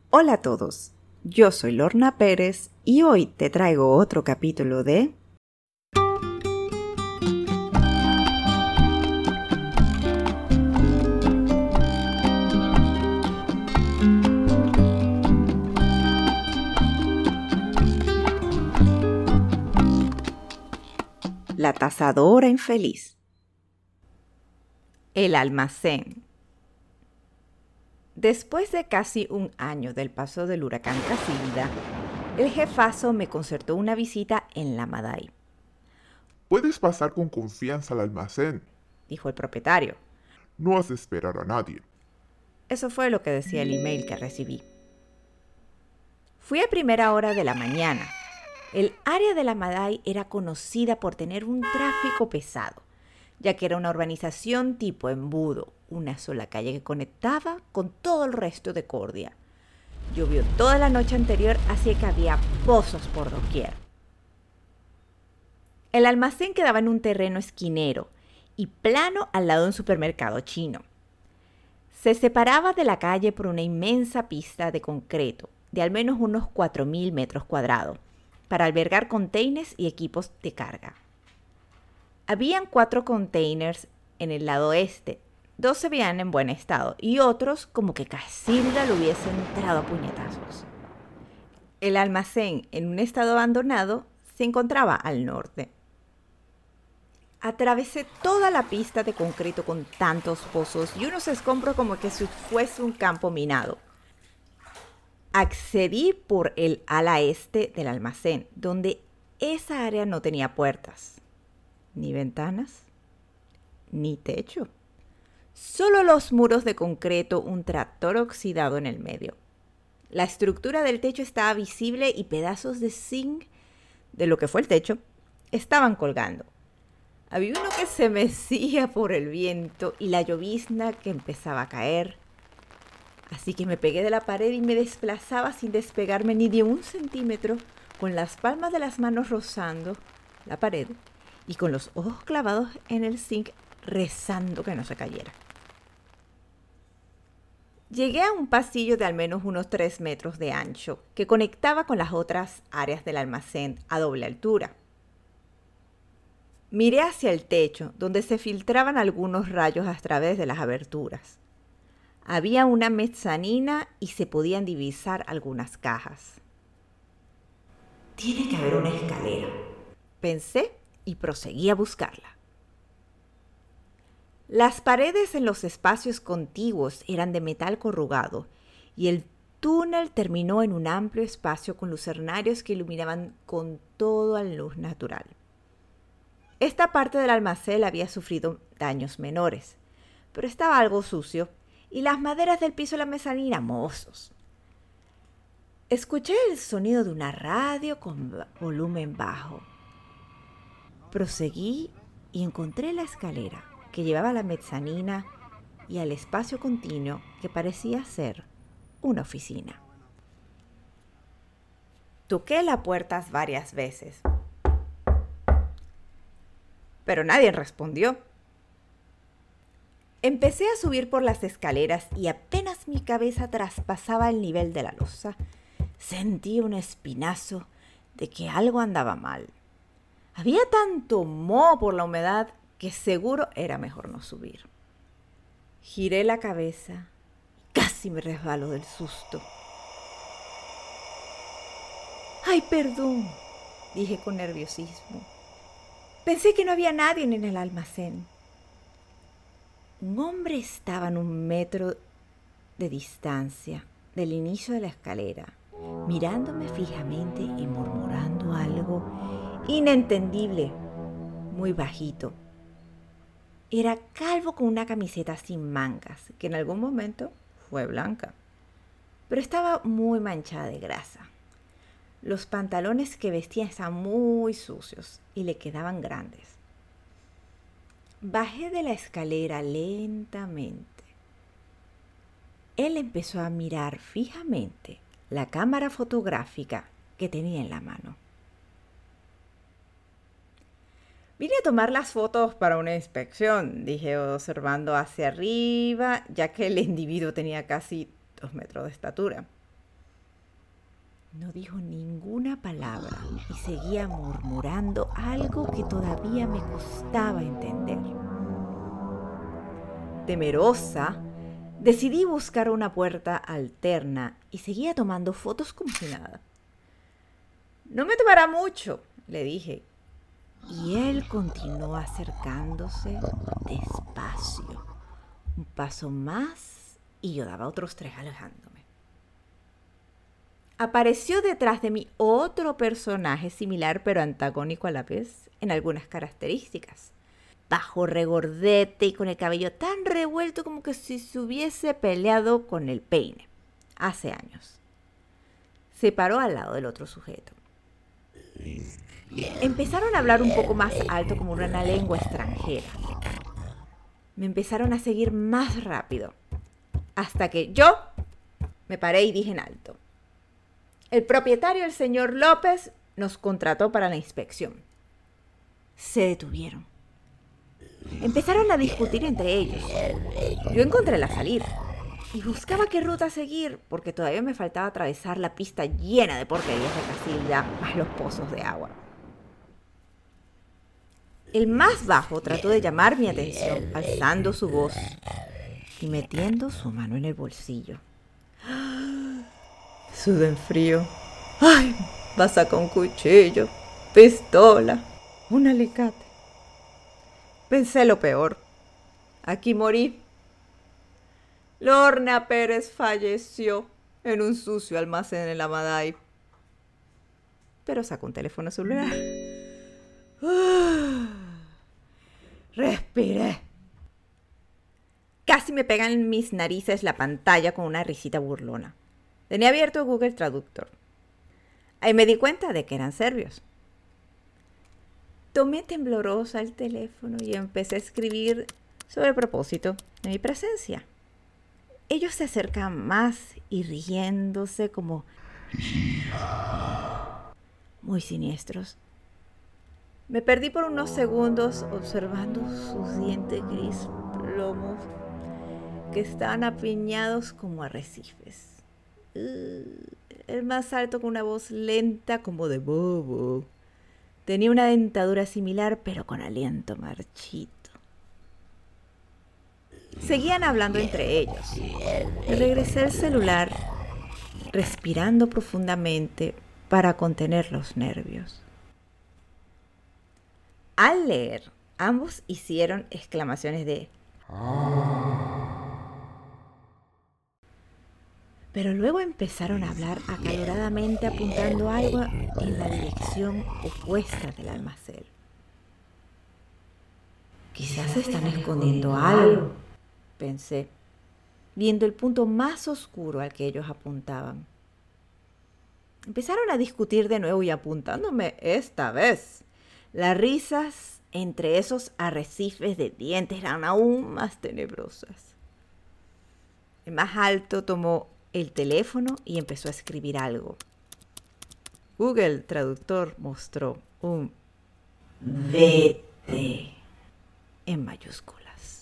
Hola a todos, yo soy Lorna Pérez y hoy te traigo otro capítulo de La Tasadora Infeliz. El almacén. Después de casi un año del paso del huracán Casilda, el jefazo me concertó una visita en la Maday. Puedes pasar con confianza al almacén. Dijo el propietario. No has de esperar a nadie. Eso fue lo que decía el email que recibí. Fui a primera hora de la mañana. El área de la Maday era conocida por tener un tráfico pesado, ya que era una urbanización tipo embudo, una sola calle que conectaba con todo el resto de Cordia. Llovió toda la noche anterior, así que había pozos por doquier. El almacén quedaba en un terreno esquinero y plano al lado de un supermercado chino. Se separaba de la calle por una inmensa pista de concreto de al menos unos 4.000 metros cuadrados para albergar containers y equipos de carga. Habían 4 containers en el lado este. 2 se veían en buen estado y otros como que Casilda lo hubiese entrado a puñetazos. El almacén, en un estado abandonado, se encontraba al norte. Atravesé toda la pista de concreto con tantos pozos y unos escombros como que si fuese un campo minado. Accedí por el ala este del almacén, donde esa área no tenía puertas, ni ventanas, ni techo. Solo los muros de concreto, un tractor oxidado en el medio. La estructura del techo estaba visible y pedazos de zinc de lo que fue el techo estaban colgando. Había uno que se mecía por el viento y la llovizna que empezaba a caer. Así que me pegué de la pared y me desplazaba sin despegarme ni de 1 centímetro, con las palmas de las manos rozando la pared y con los ojos clavados en el zinc, rezando que no se cayera. Llegué a un pasillo de al menos unos 3 metros de ancho que conectaba con las otras áreas del almacén a doble altura. Miré hacia el techo, donde se filtraban algunos rayos a través de las aberturas. Había una mezzanina y se podían divisar algunas cajas. Tiene que haber una escalera, pensé y proseguí a buscarla. Las paredes en los espacios contiguos eran de metal corrugado y el túnel terminó en un amplio espacio con lucernarios que iluminaban con toda la luz natural. Esta parte del almacén había sufrido daños menores, pero estaba algo sucio y las maderas del piso de la mezanina mozos. Escuché el sonido de una radio con volumen bajo. Proseguí y encontré la escalera que llevaba a la mezzanina y al espacio continuo que parecía ser una oficina. Toqué las puertas varias veces, pero nadie respondió. Empecé a subir por las escaleras y apenas mi cabeza traspasaba el nivel de la losa, sentí un espinazo de que algo andaba mal. Había tanto moho por la humedad que seguro era mejor no subir. Giré la cabeza y casi me resbaló del susto. ¡Ay, perdón!, dije con nerviosismo. Pensé que no había nadie en el almacén. Un hombre estaba a 1 metro de distancia del inicio de la escalera, mirándome fijamente y murmurando algo inentendible, muy bajito. Era calvo con una camiseta sin mangas, que en algún momento fue blanca, pero estaba muy manchada de grasa. Los pantalones que vestía estaban muy sucios y le quedaban grandes. Bajé de la escalera lentamente. Él empezó a mirar fijamente la cámara fotográfica que tenía en la mano. Vine a tomar las fotos para una inspección, dije observando hacia arriba, ya que el individuo tenía casi 2 metros de estatura. No dijo ninguna palabra y seguía murmurando algo que todavía me costaba entender. Temerosa, decidí buscar una puerta alterna y seguía tomando fotos como si nada. No me tomará mucho, le dije. Y él continuó acercándose despacio. Un paso más y yo daba otros 3 alejándome. Apareció detrás de mí otro personaje similar pero antagónico a la vez en algunas características. Bajo, regordete y con el cabello tan revuelto como que si se hubiese peleado con el peine. Hace años. Se paró al lado del otro sujeto. Empezaron a hablar un poco más alto como una lengua extranjera. Me empezaron a seguir más rápido. Hasta que yo me paré y dije en alto. El propietario, el señor López, nos contrató para la inspección. Se detuvieron. Empezaron a discutir entre ellos. Yo encontré la salida y buscaba qué ruta seguir porque todavía me faltaba atravesar la pista llena de porquerías de Casilda más los pozos de agua. El más bajo trató de llamar mi atención alzando su voz y metiendo su mano en el bolsillo. Sudo en frío. ¡Ay! Va a sacar un cuchillo, pistola, un alicate. Pensé lo peor. Aquí morí. Lorna Pérez falleció en un sucio almacén en la Maday. Pero sacó un teléfono celular. Respiré. Casi me pegan en mis narices la pantalla con una risita burlona. Tenía abierto Google Traductor. Ahí me di cuenta de que eran serbios. Tomé temblorosa el teléfono y empecé a escribir sobre el propósito de mi presencia. Ellos se acercan más y riéndose como muy siniestros. Me perdí por unos segundos observando sus dientes gris plomos que estaban apiñados como arrecifes. El más alto con una voz lenta como de bobo. Tenía una dentadura similar pero con aliento marchito. Seguían hablando entre ellos. Regresé al celular, respirando profundamente para contener los nervios. Al leer, ambos hicieron exclamaciones de pero luego empezaron a hablar acaloradamente apuntando algo en la dirección opuesta del almacén. Quizás están escondiendo algo, pensé, viendo el punto más oscuro al que ellos apuntaban. Empezaron a discutir de nuevo y apuntándome esta vez. Las risas entre esos arrecifes de dientes eran aún más tenebrosas. El más alto tomó el teléfono y empezó a escribir algo. Google Traductor mostró un vete en mayúsculas.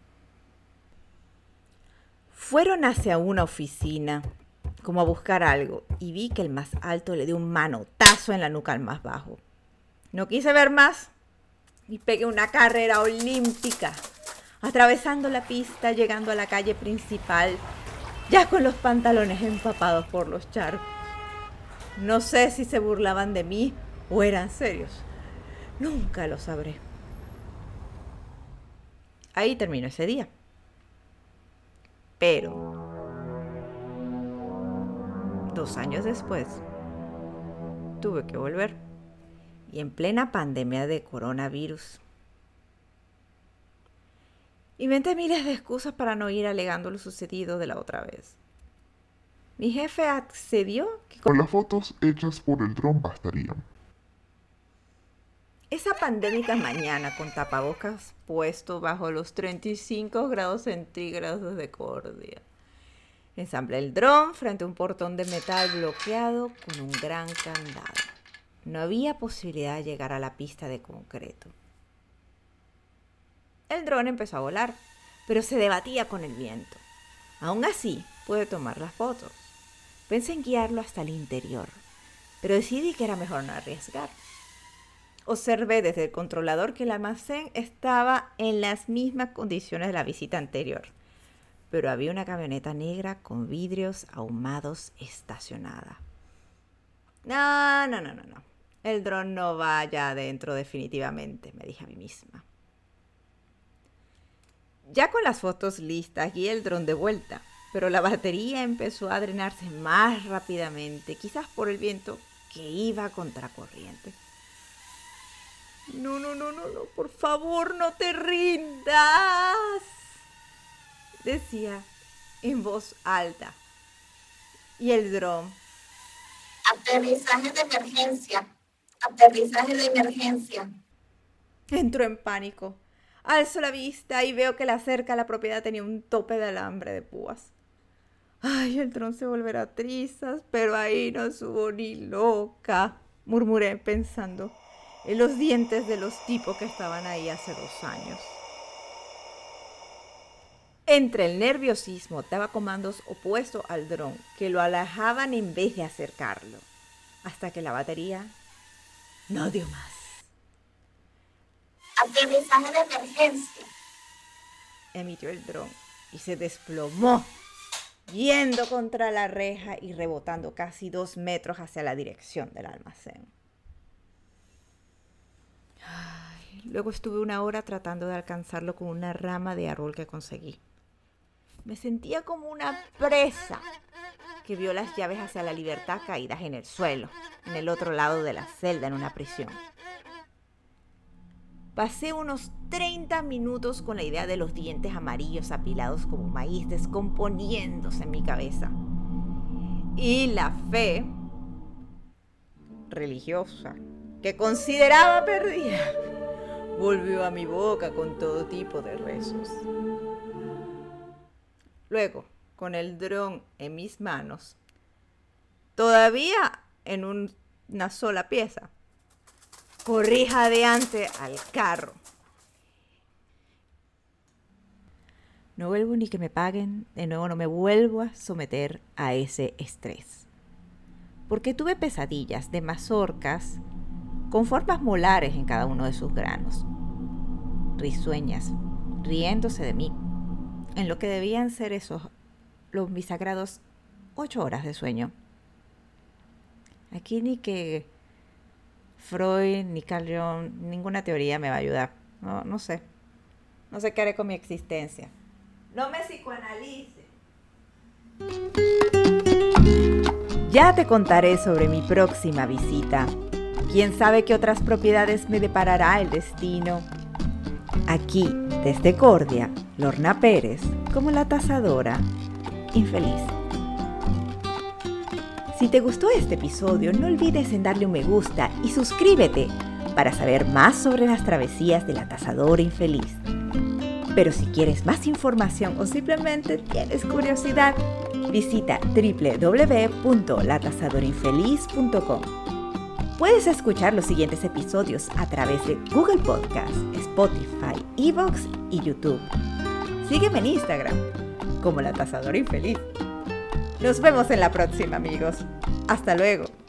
Fueron hacia una oficina como a buscar algo y vi que el más alto le dio un manotazo en la nuca al más bajo. No quise ver más y pegué una carrera olímpica, atravesando la pista, llegando a la calle principal, ya con los pantalones empapados por los charcos. No sé si se burlaban de mí o eran serios. Nunca lo sabré. Ahí terminó ese día. Pero 2 años después, tuve que volver. Y en plena pandemia de coronavirus. Inventé miles de excusas para no ir alegando lo sucedido de la otra vez. Mi jefe accedió que Con las fotos hechas por el dron bastarían. esa pandémica mañana con tapabocas puesto bajo los 35 grados centígrados de Cordia. Ensamblé el dron frente a un portón de metal bloqueado con un gran candado. No había posibilidad de llegar a la pista de concreto. El dron empezó a volar, pero se debatía con el viento. Aún así, pude tomar las fotos. Pensé en guiarlo hasta el interior, pero decidí que era mejor no arriesgar. Observé desde el controlador que el almacén estaba en las mismas condiciones de la visita anterior, pero había una camioneta negra con vidrios ahumados estacionada. No. El dron no va allá adentro definitivamente, me dije a mí misma. Ya con las fotos listas, guié el dron de vuelta, pero la batería empezó a drenarse más rápidamente, quizás por el viento que iba a contracorriente. No, por favor, no te rindas, decía en voz alta. Y el dron. Aterrizaje de emergencia. Aterrizaje de emergencia. Entró en pánico. Alzo la vista y veo que la cerca a la propiedad tenía un tope de alambre de púas. Ay, el dron se volverá a trizas, pero ahí no subo ni loca, murmuré pensando en los dientes de los tipos que estaban ahí hace 2 años. Entre el nerviosismo daba comandos opuestos al dron que lo alejaban en vez de acercarlo, hasta que la batería no dio más. Aterrizaje de emergencia. Emitió el dron y se desplomó, yendo contra la reja y rebotando casi 2 metros hacia la dirección del almacén. Luego estuve 1 hora tratando de alcanzarlo con una rama de árbol que conseguí. Me sentía como una presa que vio las llaves hacia la libertad caídas en el suelo, en el otro lado de la celda, en una prisión. Pasé unos 30 minutos con la idea de los dientes amarillos apilados como maíz descomponiéndose en mi cabeza. Y la fe religiosa, que consideraba perdida, volvió a mi boca con todo tipo de rezos. Luego, con el dron en mis manos, todavía en una sola pieza, corrí jadeante al carro. No vuelvo ni que me paguen, de nuevo no me vuelvo a someter a ese estrés. Porque tuve pesadillas de mazorcas con formas molares en cada uno de sus granos. Risueñas, riéndose de mí, en lo que debían ser los mis sagrados 8 horas de sueño. Aquí ni que Freud ni Carl Jung, ninguna teoría me va a ayudar. No sé. No sé qué haré con mi existencia. No me psicoanalice. Ya te contaré sobre mi próxima visita. ¿Quién sabe qué otras propiedades me deparará el destino? Aquí, desde Cordia, Lorna Pérez, como la tasadora infeliz. Si te gustó este episodio, no olvides en darle un me gusta y suscríbete para saber más sobre las travesías de la tasadora infeliz. Pero si quieres más información o simplemente tienes curiosidad, visita www.latasadorinfeliz.com. Puedes escuchar los siguientes episodios a través de Google Podcasts, Spotify, iVoox y YouTube. Sígueme en Instagram como La Tasadora Infeliz. Nos vemos en la próxima, amigos. Hasta luego.